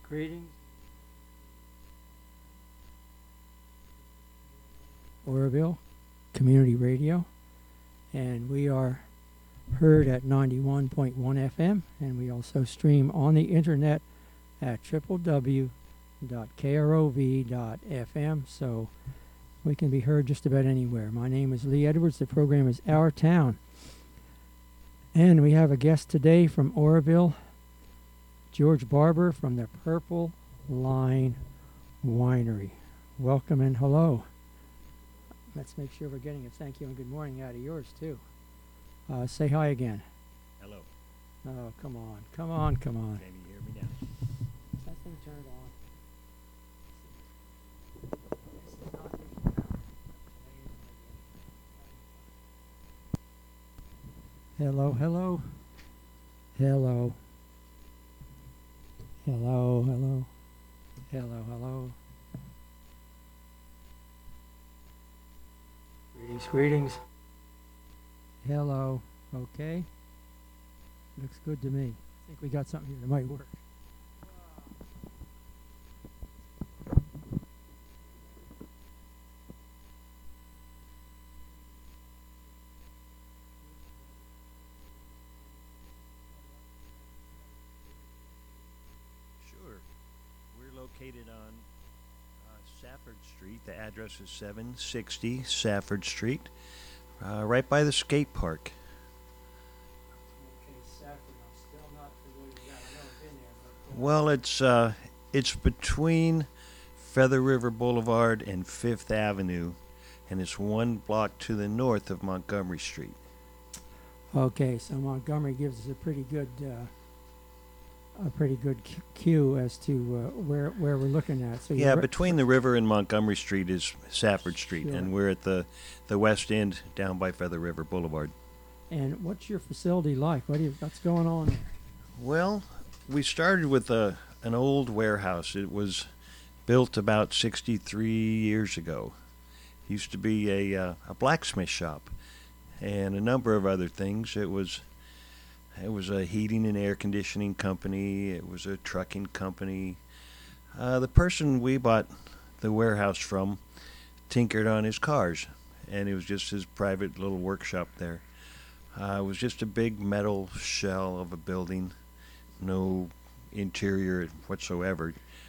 Greetings. Oroville Community Radio, and we are heard at 91.1 FM, and we also stream on the internet at www.krov.fm, so we can be heard just about anywhere. My name is Lee Edwards. The program is Our Town, and we have a guest today from Oroville, George Barber from the Purple Line Winery. Welcome and hello. Let's make sure we're getting a thank you and good morning out of yours, too. Say hi again. Hello. Oh, come on. Come on, come on. Can you hear me now? Is that thing turned on? Hello, hello. Hello. Hello, hello. Hello, hello. Greetings, greetings. Hello. Okay. Looks good to me. I think we got something here that might work. Sure. We're located on Safford Street. The address is 760 Safford Street, right by the skate park. Okay, Safford, I'm still not familiar with that. I know I've been there, but Well, it's between Feather River Boulevard and Fifth Avenue, and it's one block to the north of Montgomery Street. okay, so Montgomery gives us a pretty good cue as to where we're looking at. So Yeah, between the river and Montgomery Street is Safford Street, Sure. and we're at the west end down by Feather River Boulevard. And what's your facility like? What's going on there? Well, we started with an old warehouse. It was built about 63 years ago. It used to be a blacksmith shop and a number of other things. It was a heating and air conditioning company. It was a trucking company. The person we bought the warehouse from tinkered on his cars, and it was just his private little workshop there. It was just a big metal shell of a building, no interior whatsoever.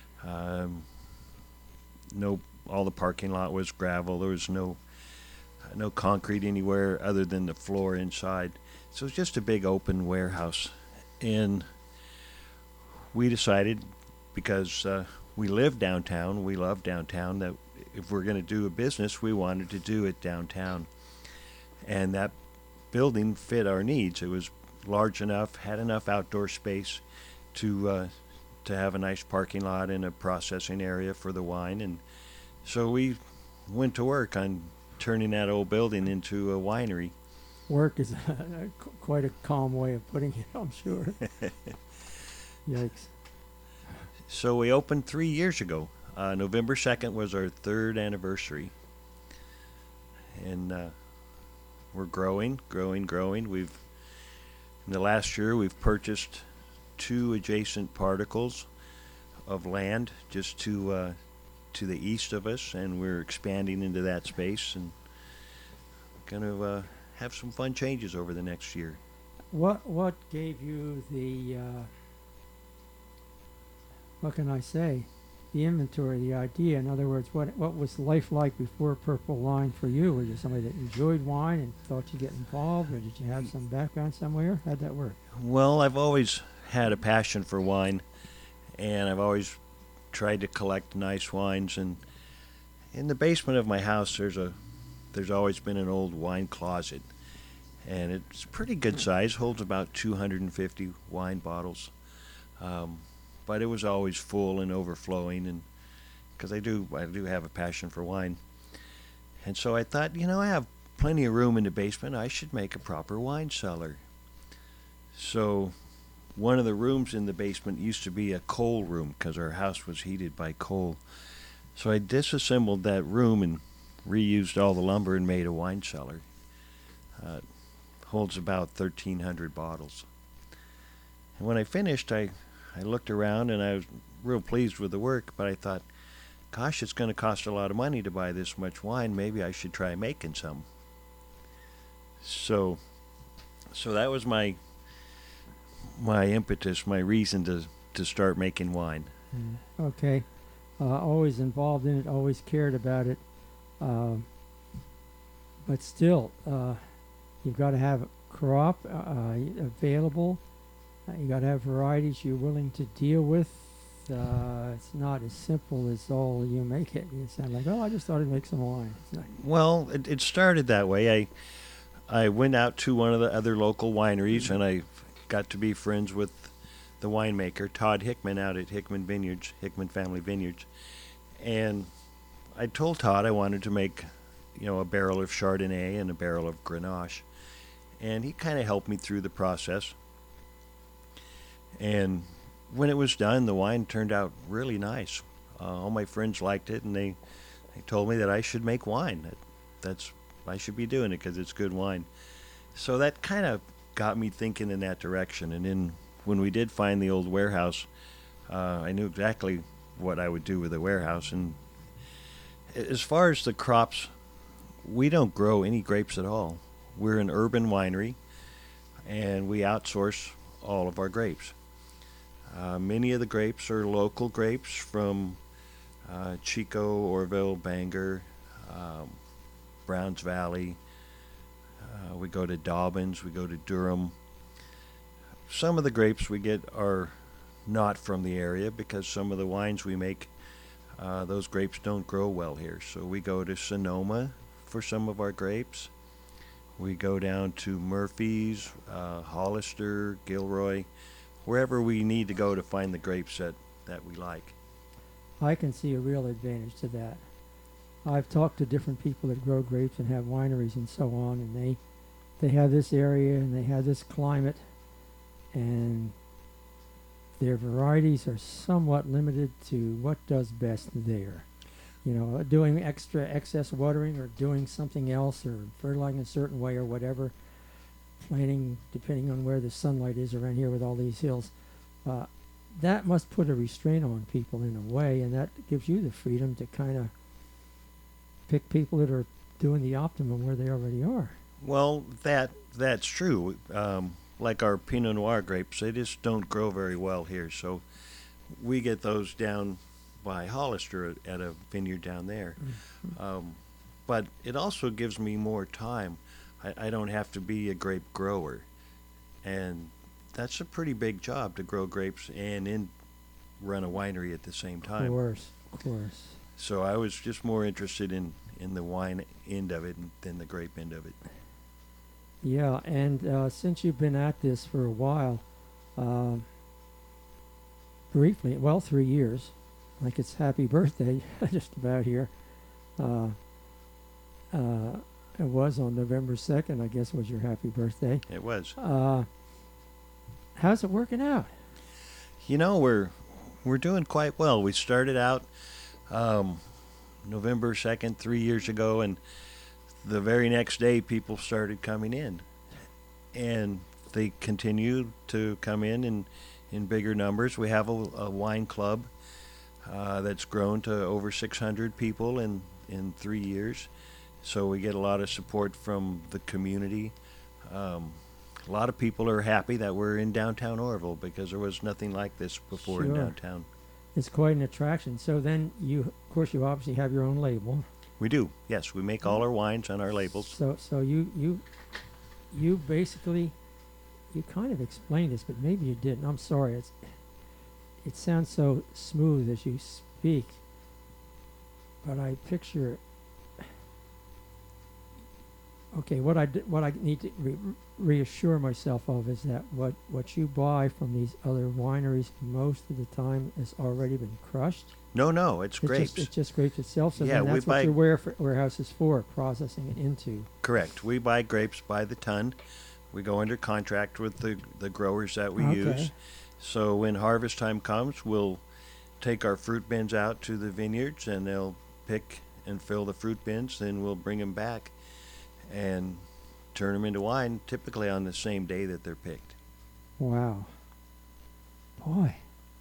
All the parking lot was gravel. There was no concrete anywhere other than the floor inside. So it's just a big open warehouse. And we decided, because we live downtown, we love downtown, that if we're going to do a business, we wanted to do it downtown. And that building fit our needs. It was large enough, had enough outdoor space to have a nice parking lot and a processing area for the wine. And so we went to work on turning that old building into a winery. Work is quite a calm way of putting it, I'm sure. Yikes. So we opened 3 years ago. November 2nd was our third anniversary. And we're growing. In the last year, we've purchased 2 adjacent particles of land just to the east of us, and we're expanding into that space and going to have some fun changes over the next year. What gave you the what can I say? The inventory, the idea. In other words, what was life like before Purple Line for you? Were you somebody that enjoyed wine and thought you'd get involved, or did you have some background somewhere? How'd that work? Well, I've always had a passion for wine, and I've always tried to collect nice wines. And in the basement of my house, there's always been an old wine closet, and it's pretty good size, holds about 250 wine bottles. But it was always full and overflowing, and because I do have a passion for wine. And so I thought, I have plenty of room in the basement. I should make a proper wine cellar. So one of the rooms in the basement used to be a coal room because our house was heated by coal. So I disassembled that room and reused all the lumber and made a wine cellar. Holds about 1,300 bottles. And when I finished, I I looked around and I was real pleased with the work, but I thought, gosh, it's going to cost a lot of money to buy this much wine. Maybe I should try making some. So that was my impetus, my reason to start making wine. Okay. Always involved in it, always cared about it. But still, you've got to have a crop available. You got to have varieties you're willing to deal with. It's not as simple as all you make it. You sound like, oh, I just thought I'd make some wine. Well, it started that way. I went out to one of the other local wineries, and I got to be friends with the winemaker, Todd Hickman, out at Hickman Family Vineyards. And I told Todd I wanted to make, a barrel of Chardonnay and a barrel of Grenache. And he kind of helped me through the process. And when it was done, the wine turned out really nice. All my friends liked it, and they told me that I should make wine. I should be doing it because it's good wine. So that kind of got me thinking in that direction. And then when we did find the old warehouse, I knew exactly what I would do with the warehouse. And as far as the crops, we don't grow any grapes at all. We're an urban winery, and we outsource all of our grapes. Many of the grapes are local grapes from Chico, Orville, Bangor, Browns Valley. We go to Dobbins, we go to Durham. Some of the grapes we get are not from the area because some of the wines we make, those grapes don't grow well here. So we go to Sonoma for some of our grapes. We go down to Murphy's, Hollister, Gilroy, wherever we need to go to find the grapes that we like. I can see a real advantage to that. I've talked to different people that grow grapes and have wineries and so on, and they have this area and they have this climate, and their varieties are somewhat limited to what does best there. Doing excess watering or doing something else or fertilizing a certain way or whatever, planting depending on where the sunlight is around here with all these hills, that must put a restraint on people in a way, and that gives you the freedom to kind of pick people that are doing the optimum where they already are. Well, that's true. Like our Pinot Noir grapes, they just don't grow very well here, so we get those down by Hollister at a vineyard down there. Mm-hmm. But it also gives me more time. I don't have to be a grape grower, and that's a pretty big job to grow grapes and run a winery at the same time. Of course. So I was just more interested in the wine end of it than the grape end of it. Yeah, and since you've been at this for a while, briefly, 3 years, like it's happy birthday just about here. It was on November 2nd, I guess, was your happy birthday. It was. How's it working out? We're doing quite well. We started out November 2nd, 3 years ago, and the very next day people started coming in. And they continue to come in bigger numbers. We have a wine club that's grown to over 600 people in 3 years. So we get a lot of support from the community. A lot of people are happy that we're in downtown Orville because there was nothing like this before in downtown. It's quite an attraction. So then you obviously have your own label. We do, yes. We make all our wines on our labels. So you basically, you kind of explained this, but maybe you didn't. I'm sorry. It sounds so smooth as you speak, but I picture. Okay, what I need to reassure myself of is that what you buy from these other wineries most of the time has already been crushed. No, it's grapes. It's just grapes itself. So yeah, then that's what your warehouse is for, processing it into. Correct. We buy grapes by the ton. We go under contract with the growers that we use. So when harvest time comes, we'll take our fruit bins out to the vineyards, and they'll pick and fill the fruit bins. Then we'll bring them back and turn them into wine, typically on the same day that they're picked. Wow. Boy,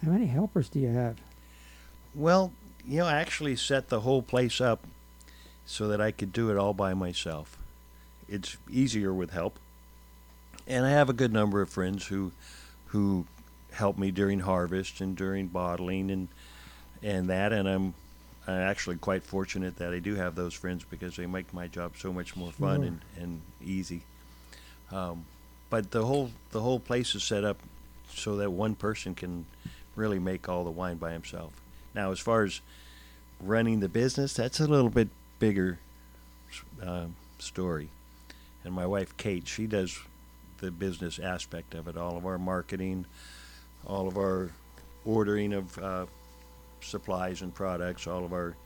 How many helpers do you have? Well, I actually set the whole place up so that I could do it all by myself. It's easier with help. And I have a good number of friends who help me during harvest and during bottling and that, and I'm actually quite fortunate that I do have those friends because they make my job so much more fun Sure. and easy. But the whole place is set up so that one person can really make all the wine by himself. Now, as far as running the business, that's a little bit bigger story. And my wife Kate, she does the business aspect of it, all of our marketing, all of our ordering of supplies and products, all of our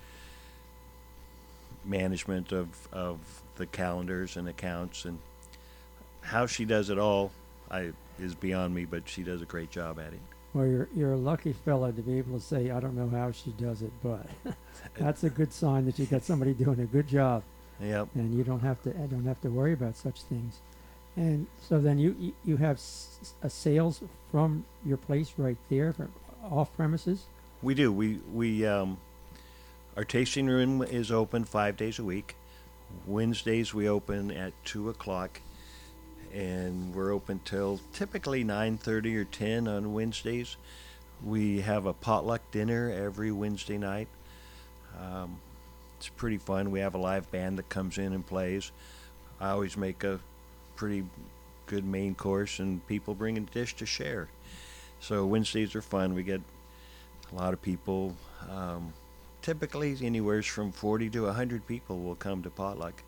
management of the calendars and accounts, and how she does it all is beyond me, but she does a great job at it. Well, you're a lucky fella to be able to say, I don't know how she does it, but that's a good sign that you got somebody doing a good job, Yep. and you don't have to worry about such things. And so then you have a sales from your place right there, from off premises. We do. We our tasting room is open 5 days a week. Wednesdays we open at 2:00, and we're open till typically 9:30 or 10 on Wednesdays. We have a potluck dinner every Wednesday night. It's pretty fun. We have a live band that comes in and plays. I always make a pretty good main course, and people bring a dish to share. So Wednesdays are fun. We get a lot of people. Typically, anywhere from 40 to 100 people will come to potluck.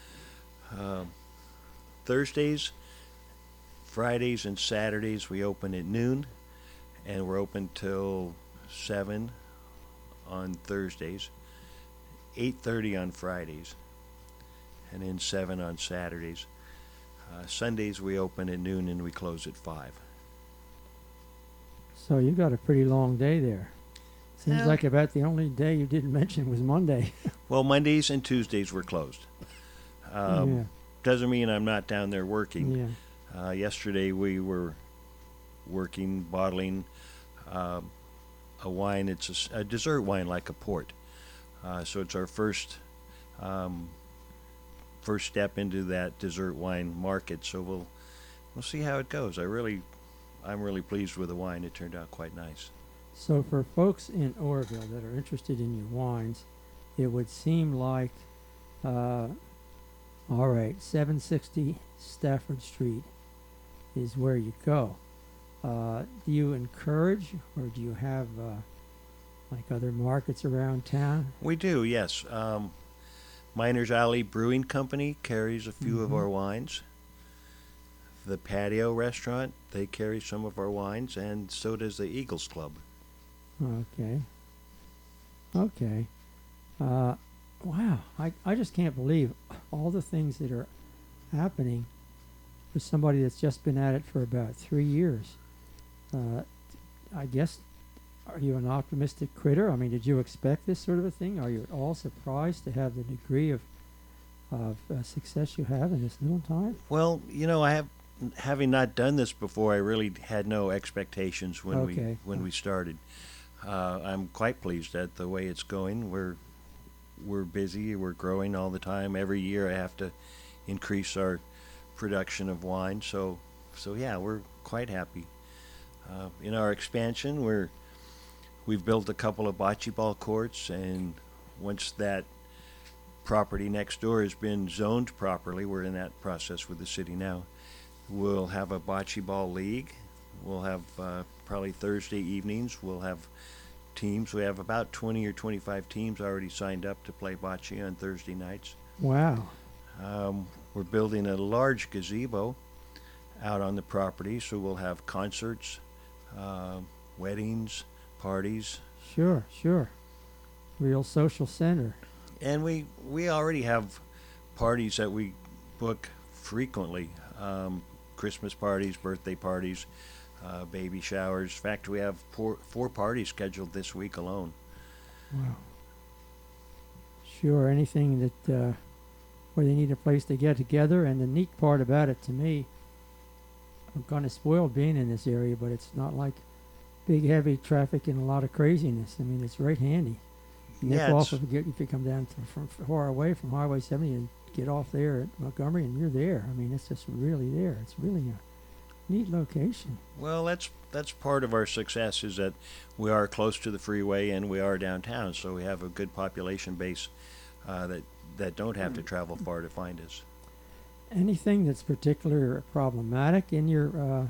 Thursdays, Fridays, and Saturdays we open at noon, and we're open till 7 on Thursdays, 8:30 on Fridays, and then 7 on Saturdays. Sundays we open at noon and we close at 5. So you got a pretty long day there. Seems Yeah. like about the only day you didn't mention was Monday. Well, Mondays and Tuesdays we're closed. Yeah, Doesn't mean I'm not down there working. yeah. Yesterday we were working, bottling a wine. It's a dessert wine like a port. So it's our first step into that dessert wine market. So we'll see how it goes. I'm really pleased with the wine. It turned out quite nice. So for folks in Oroville that are interested in your wines, it would seem like, all right, 760 Stafford Street is where you go. Do you encourage, or do you have like other markets around town? We do, yes. Miners Alley Brewing Company carries a few of Mhm. our wines. The Patio Restaurant, they carry some of our wines, and so does the Eagles Club. Okay. Okay. Wow. I just can't believe all the things that are happening for somebody that's just been at it for about 3 years. I guess, are you an optimistic critter? I mean, did you expect this sort of a thing? Are you at all surprised to have the degree of success you have in this little time? Well, having not done this before, I really had no expectations when Okay. we started. I'm quite pleased at the way it's going. We're busy. We're growing all the time. Every year, I have to increase our production of wine. So yeah, we're quite happy. In our expansion, we've built a couple of bocce ball courts, and once that property next door has been zoned properly, we're in that process with the city now. We'll have a bocce ball league. We'll have probably Thursday evenings. We'll have teams. We have about 20 or 25 teams already signed up to play bocce on Thursday nights. Wow. We're building a large gazebo out on the property, so we'll have concerts, weddings, parties, Sure, sure. Real social center. and we already have parties that we book frequently. Christmas parties, birthday parties, baby showers. In fact, we have four parties scheduled this week alone. Wow. Sure, anything that where they need a place to get together. And the neat part about it to me, I'm kind of spoiled being in this area, but it's not like big heavy traffic and a lot of craziness. I mean, it's right handy. Nip Yeah, off if you come down from far away from Highway 70 and get off there at Montgomery, and you're there. I mean, it's just really there. It's really a neat location. well, that's part of our success is that we are close to the freeway and we are downtown, so we have a good population base that don't have to travel far to find us. Anything that's particularly problematic in your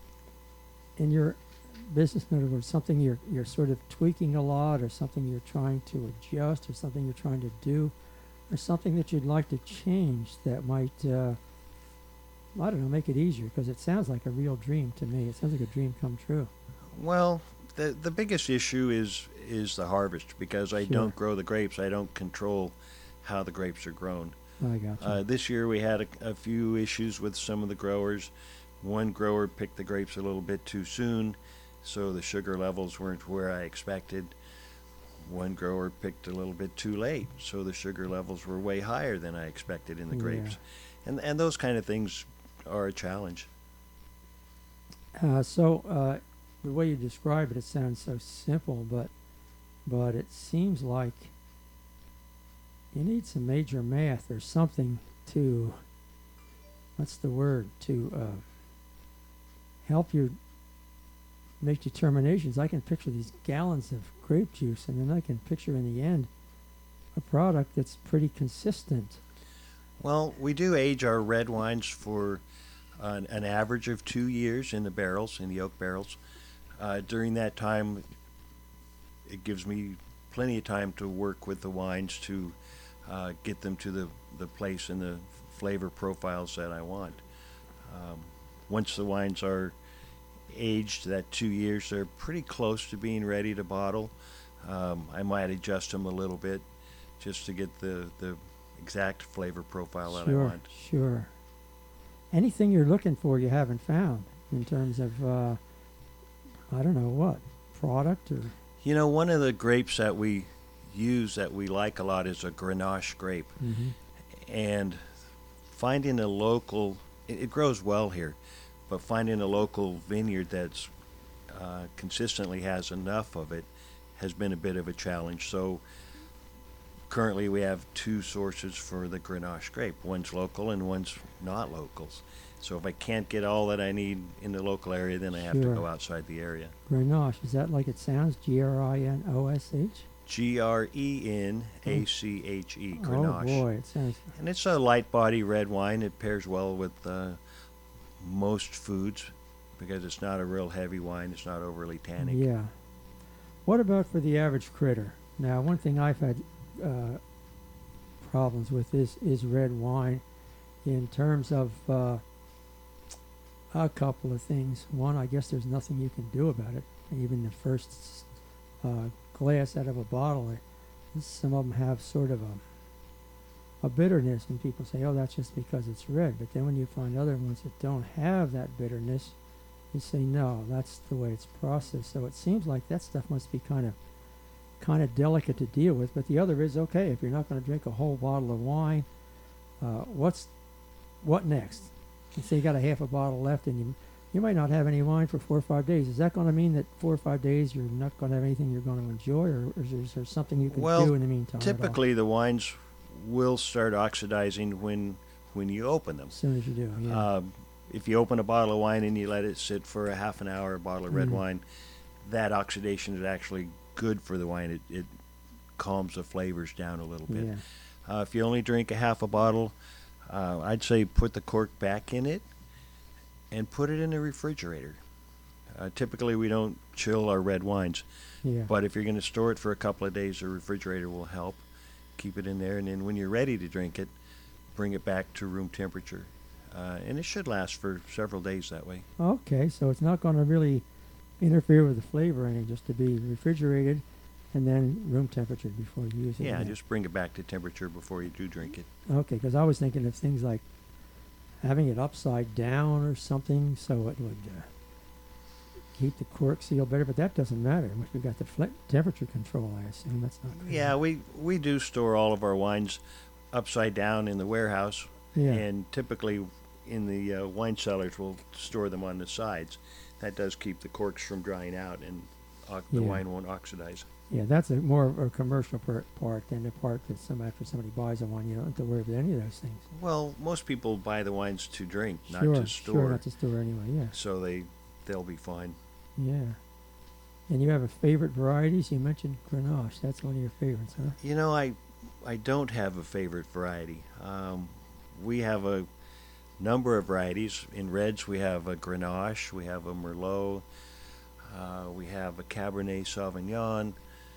business, in other words, something you're sort of tweaking a lot, or something you're trying to adjust, or something you're trying to do, or something that you'd like to change that might, I don't know, make it easier, because it sounds like a real dream to me. It sounds like a dream come true. Well, the biggest issue is the harvest, because I Sure. don't grow the grapes. I don't control how the grapes are grown. I got you. This year we had a few issues with some of the growers. One grower picked the grapes a little bit too soon, so the sugar levels weren't where I expected. One grower picked a little bit too late, so the sugar levels were way higher than I expected in the grapes. And those kind of things are a challenge. So the way you describe it, it sounds so simple, but it seems like you need some major math or something to, what's the word, to help you make determinations. I can picture these gallons of grape juice, and then I can picture in the end a product that's pretty consistent. Well, we do age our red wines for an average of 2 years in the barrels, in the oak barrels. During that time, it gives me plenty of time to work with the wines to get them to the place and the flavor profiles that I want. Once the wines are aged, that 2 years, they're pretty close to being ready to bottle. I might adjust them a little bit just to get the exact flavor profile that I want. Sure. Anything you're looking for you haven't found in terms of, I don't know what, product or... You know, one of the grapes that we use that we like a lot is a Grenache grape. Mm-hmm. And finding a local, it grows well here, but finding a local vineyard that's consistently has enough of it has been a bit of a challenge. So currently we have two sources for the Grenache grape. One's local and one's not locals. So if I can't get all that I need in the local area, then I have to Sure. go outside the area. Grenache, is that like it sounds? Grinosh? Grenache, Grenache. Oh boy, it sounds... And it's a light body red wine. It pairs well with most foods because it's not a real heavy wine. It's not overly tannic. Yeah. What about for the average critter? Now, one thing I've had problems with is red wine in terms of a couple of things. One, I guess there's nothing you can do about it. Even the first glass out of a bottle, some of them have sort of a bitterness, and people say, oh, that's just because it's red. But then when you find other ones that don't have that bitterness, you say, no, that's the way it's processed. So it seems like that stuff must be kind of delicate to deal with. But the other is, okay, if you're not going to drink a whole bottle of wine, what next? And say you got a half a bottle left, and you might not have any wine for 4 or 5 days. Is that going to mean that 4 or 5 days you're not going to have anything you're going to enjoy, or is there something you can do in the meantime? Typically the wines will start oxidizing when you open them. As soon as you do, yeah. If you open a bottle of wine and you let it sit for a half an hour, a bottle of red wine, that oxidation is actually good for the wine. It calms the flavors down a little bit. Yeah. If you only drink a half a bottle, I'd say put the cork back in it and put it in the refrigerator. Typically, we don't chill our red wines, Yeah. but if you're going to store it for a couple of days, the refrigerator will help. Keep it in there, and then when you're ready to drink it, bring it back to room temperature. And it should last for several days that way. Okay, so it's not going to really interfere with the flavor any, just to be refrigerated and then room temperature before you use it. Yeah, just bring it back to temperature before you do drink it. Okay, because I was thinking of things like having it upside down or something so it would keep the cork seal better, but that doesn't matter. We've got the temperature control, I assume. That's not good. Yeah, we do store all of our wines upside down in the warehouse, Yeah. and typically in the wine cellars we'll store them on the sides. that does keep the corks from drying out, and the Yeah. wine won't oxidize. Yeah, that's more of a commercial part than the part that after somebody buys a wine, you don't have to worry about any of those things. Well, most people buy the wines to drink, not Sure, to store. sure, not to store anyway. Yeah, So they'll be fine. yeah. And you have a favorite varieties? You mentioned Grenache. That's one of your favorites, huh? You know, I don't have a favorite variety. We have a number of varieties. In reds, we have a Grenache, we have a Merlot, we have a Cabernet Sauvignon,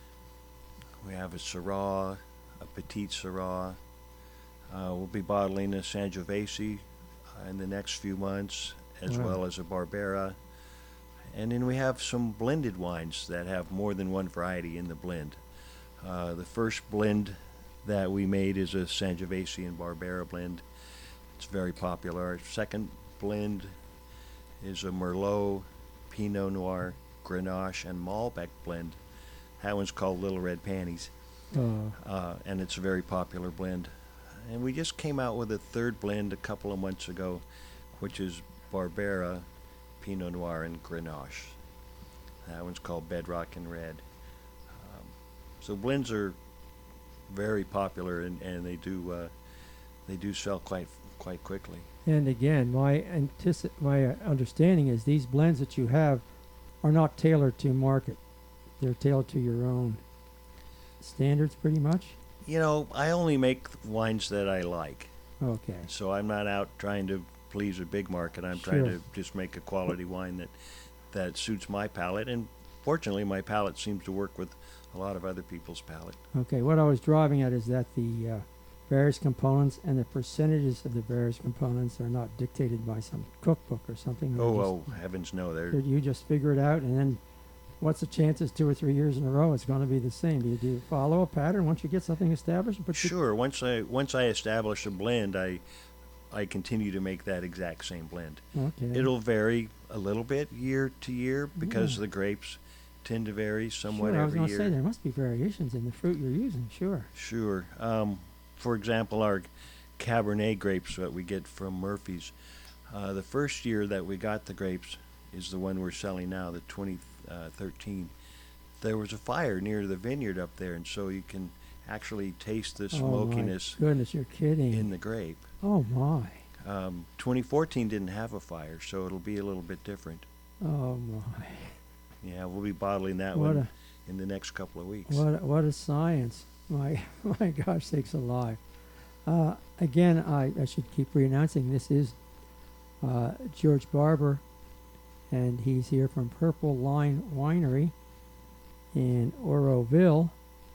we have a Syrah, a Petite Syrah. We'll be bottling a Sangiovese in the next few months, as Wow. well as a Barbera. And then we have some blended wines that have more than one variety in the blend. The first blend that we made is a Sangiovese and Barbera blend. It's very popular. Our second blend is a Merlot, Pinot Noir, Grenache, and Malbec blend. That one's called Little Red Panties, and it's a very popular blend. And we just came out with a third blend a couple of months ago, which is Barbera, Pinot Noir, and Grenache. That one's called Bedrock and Red. So blends are very popular, and they do sell quite quickly. And again, my understanding is these blends that you have are not tailored to market. They're tailored to your own standards, pretty much. You know, I only make wines that I like, Okay. so I'm not out trying to please a big market. I'm trying Sure. to just make a quality wine that suits my palate, and fortunately, my palate seems to work with a lot of other people's palate. Okay. What I was driving at is that the various components and the percentages of the various components are not dictated by some cookbook or something. Oh, heavens no! You just figure it out, and then what's the chances 2 or 3 years in a row it's going to be the same? Do you follow a pattern once you get something established? Sure. Once I establish a blend, I continue to make that exact same blend. Okay. It'll vary a little bit year to year because Yeah. the grapes tend to vary somewhat Sure, I was every going to year. say there must be variations in the fruit you're using. Sure. Sure. For example, our Cabernet grapes that we get from Murphy's, the first year that we got the grapes is the one we're selling now, the 2013. There was a fire near the vineyard up there, and so you can actually taste the smokiness Oh my goodness, you're kidding. in the grape. Oh my. 2014 didn't have a fire, so it'll be a little bit different. Oh my. Yeah, we'll be bottling that What one in the next couple of weeks. What a science. My gosh sakes alive. Again, I should keep re-announcing this is George Barber, and he's here from Purple Line Winery in Oroville,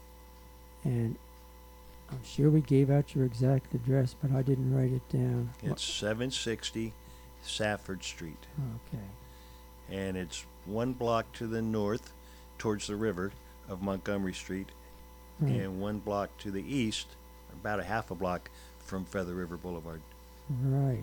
and I'm sure we gave out your exact address, but I didn't write it down. It's 760 Safford Street, Okay. and it's one block to the north towards the river of Montgomery Street, Right. and one block to the east, about a half a block from Feather River Boulevard. Right.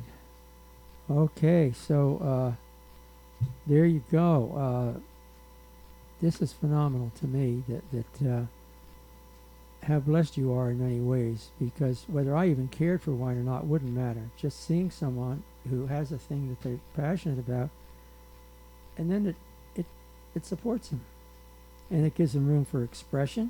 Okay, so there you go. This is phenomenal to me that how blessed you are in many ways, because whether I even cared for wine or not wouldn't matter. Just seeing someone who has a thing that they're passionate about, and then it supports them, and it gives them room for expression,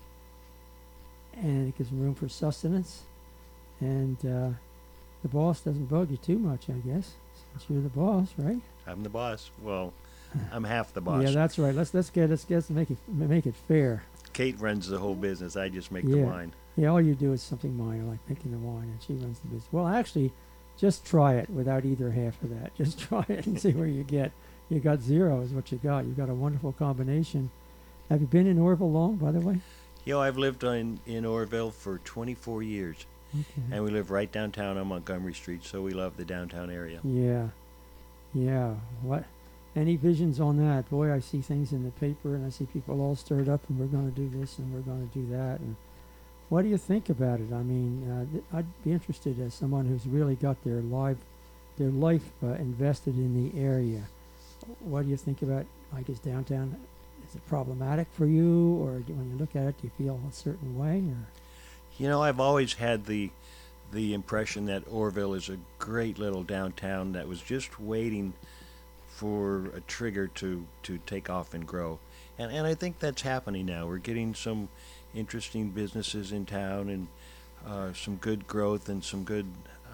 and it gives them room for sustenance, and the boss doesn't bug you too much, I guess, since you're the boss, right? I'm the boss. Well, I'm half the boss. Yeah, that's right. Let's make it fair. Kate runs the whole business. I just make the Yeah. wine. Yeah, all you do is something minor, like making the wine, and she runs the business. Well, actually, just try it without either half of that. Just try it and see where you get. You got zero is what you got. You got a wonderful combination. Have you been in Orville long, by the way? I've lived in Orville for 24 years, Okay. and we live right downtown on Montgomery Street, so we love the downtown area. Yeah. Yeah. What? Any visions on that? Boy, I see things in the paper, and I see people all stirred up, and we're going to do this, and we're going to do that. And what do you think about it? I mean, I'd be interested as someone who's really got their life invested in the area. What do you think about, like, is downtown? Is it problematic for you, or when you look at it, do you feel a certain way? Or I've always had the impression that Orville is a great little downtown that was just waiting for a trigger to take off and grow. And I think that's happening now. We're getting some interesting businesses in town, and some good growth and some good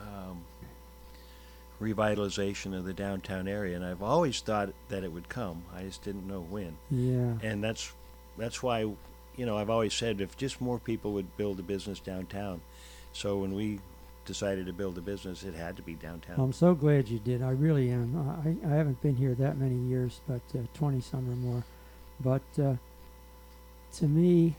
revitalization of the downtown area. And I've always thought that it would come. I just didn't know when. Yeah. And that's why, I've always said if just more people would build a business downtown. So when we decided to build a business, it had to be downtown. I'm so glad you did. I really am. I haven't been here that many years, but 20-some or more. But to me,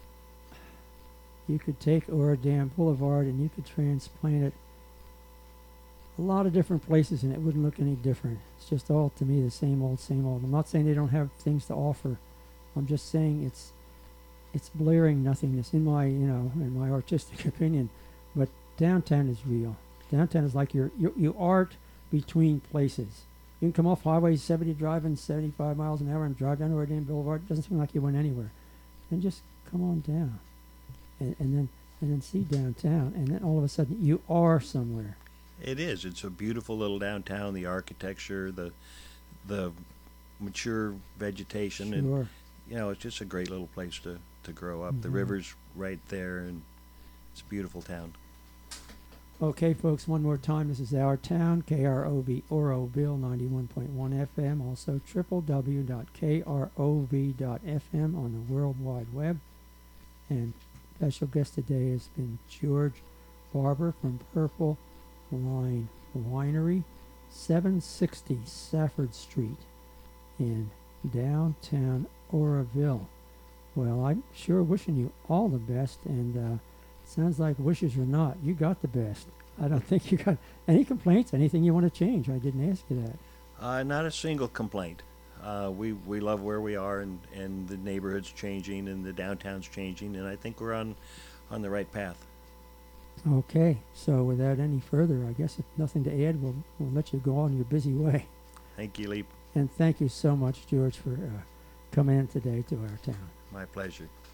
you could take Oradam Boulevard and you could transplant it a lot of different places and it wouldn't look any different. It's just all, to me, the same old, same old. I'm not saying they don't have things to offer. I'm just saying it's blaring nothingness in my artistic opinion. But downtown is real. Downtown is like you art between places. You can come off Highway 70 driving 75 miles an hour and drive down Oradam Boulevard. It doesn't seem like you went anywhere. And just come on down. And then see downtown. And then all of a sudden you are somewhere. It is. It's a beautiful little downtown. The architecture, the mature vegetation, Sure. and it's just a great little place to grow up. Mm-hmm. The river's right there, and it's a beautiful town. Okay, folks, one more time. This is Our Town, KROV Oroville 91.1 FM, also www.krov.fm on the World Wide Web. And special guest today has been George Barber from Purple Line Winery, 760 Safford Street in downtown Oroville. Well, I'm sure wishing you all the best, and sounds like wishes or not, you got the best. I don't think you got any complaints, anything you want to change. I didn't ask you that. Not a single complaint. We love where we are, and the neighborhood's changing, and the downtown's changing, and I think we're on the right path. Okay, so without any further, I guess if nothing to add, we'll let you go on your busy way. Thank you, Leap. And thank you so much, George, for coming in today to Our Town. My pleasure.